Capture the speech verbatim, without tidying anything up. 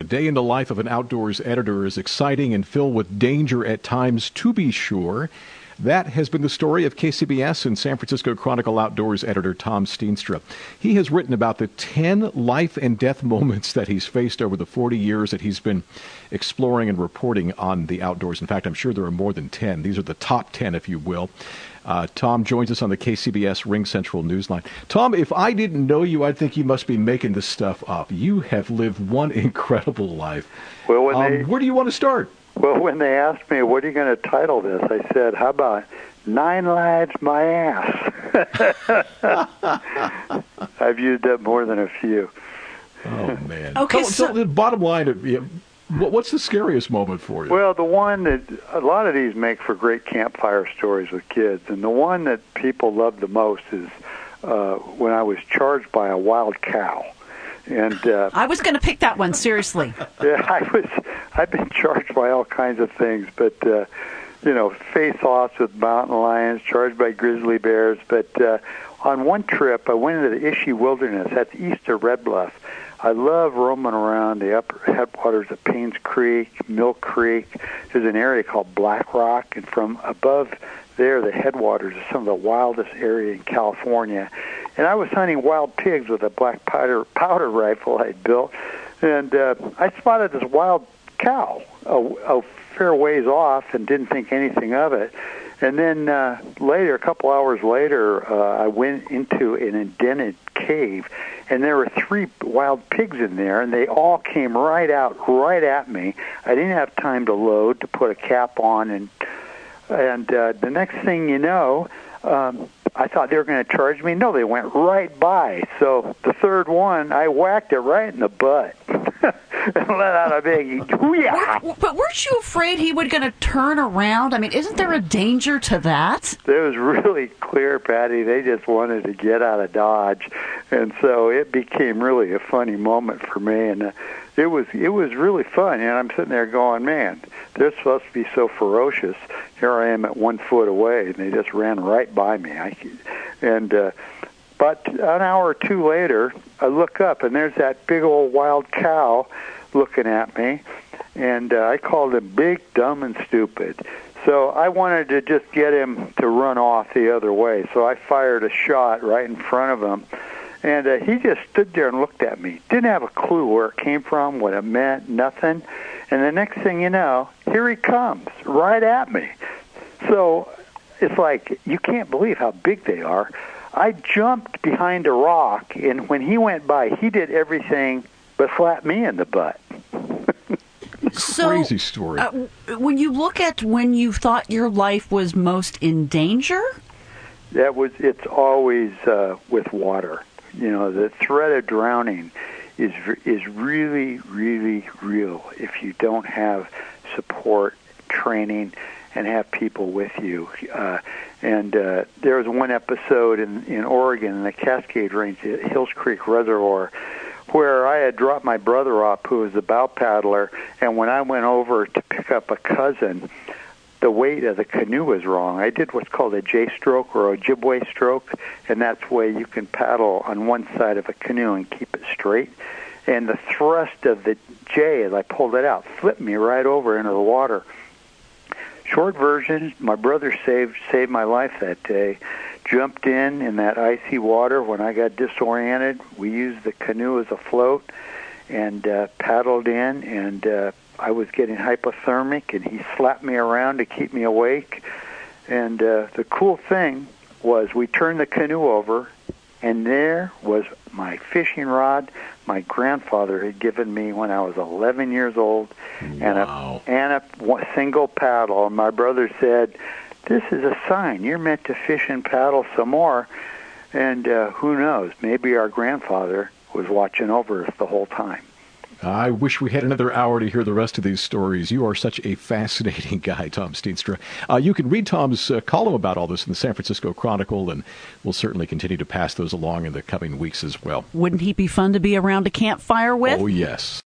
The day in the life of an outdoors editor is exciting and filled with danger at times, to be sure. That has been the story of K C B S and San Francisco Chronicle Outdoors editor Tom Steenstra. He has written about the ten life and death moments that he's faced over the forty years that he's been exploring and reporting on the outdoors. In fact, I'm sure there are more than ten. These are the top ten, if you will. Uh, Tom joins us on the K C B S Ring Central Newsline. Tom, if I didn't know you, I'd think you must be making this stuff up. You have lived one incredible life. Well, when um, they, where do you want to start? Well, when they asked me, what are you going to title this, I said, how about Nine Lives My Ass? I've used that more than a few. Oh, man. Okay, so, so, so the bottom line, of, yeah, what's the scariest moment for you? Well, the one that a lot of these make for great campfire stories with kids, and the one that people love the most is uh, when I was charged by a wild cow. And uh, I was going to pick that one, seriously. Yeah, I was. I've been charged by all kinds of things, but uh, you know, face-offs with mountain lions, charged by grizzly bears. But uh, on one trip, I went into the Ishii Wilderness. That's east of Red Bluff. I love roaming around the upper headwaters of Paynes Creek, Mill Creek. There's an area called Black Rock, and from above there, the headwaters is some of the wildest area in California. And I was hunting wild pigs with a black powder powder rifle I'd built, and uh, I spotted this wild cow a, a fair ways off and didn't think anything of it. And then uh, later, a couple hours later, uh, I went into an indented cave, and there were three wild pigs in there, and they all came right out, right at me. I didn't have time to load, to put a cap on, and and uh, the next thing you know, um, I thought they were going to charge me. No, they went right by. So the third one, I whacked it right in the butt. And let out a big hoo-yah. But weren't you afraid he was going to turn around? I mean, isn't there a danger to that? It was really clear, Patty. They just wanted to get out of Dodge. And so it became really a funny moment for me. And uh, it was it was really fun. And I'm sitting there going, man, they're supposed to be so ferocious. Here I am at one foot away, and they just ran right by me. I, and uh, but an hour or two later, I look up, and there's that big old wild cow looking at me, and uh, I called him big, dumb, and stupid. So I wanted to just get him to run off the other way. So I fired a shot right in front of him, and uh, he just stood there and looked at me. Didn't have a clue where it came from, what it meant, nothing. And the next thing you know, here he comes, right at me. So it's like, you can't believe how big they are. I jumped behind a rock, and when he went by, he did everything but slap me in the butt. So, crazy story. Uh, when you look at when you thought your life was most in danger? That was, it's always uh, with water. You know, the threat of drowning is is really, really real if you don't have support, training, and have people with you. Uh, and uh, there was one episode in, in Oregon, in the Cascade Range, at Hills Creek Reservoir, where I had dropped my brother off, who was a bow paddler, and when I went over to pick up a cousin, the weight of the canoe was wrong. I did what's called a J-stroke or a jibway stroke, and that's where you can paddle on one side of a canoe and keep it straight. And the thrust of the J, as I pulled it out, flipped me right over into the water. Short version, my brother saved saved my life that day. Jumped in in that icy water when I got disoriented. We used the canoe as a float and uh, paddled in, and uh, I was getting hypothermic, and he slapped me around to keep me awake. And uh, the cool thing was we turned the canoe over, and there was my fishing rod my grandfather had given me when I was eleven years old, and wow. a, and a single paddle. And my brother said, this is a sign. You're meant to fish and paddle some more. And uh, who knows, maybe our grandfather was watching over us the whole time. I wish we had another hour to hear the rest of these stories. You are such a fascinating guy, Tom Steenstra. Uh, you can read Tom's uh, column about all this in the San Francisco Chronicle, and we'll certainly continue to pass those along in the coming weeks as well. Wouldn't he be fun to be around a campfire with? Oh, yes.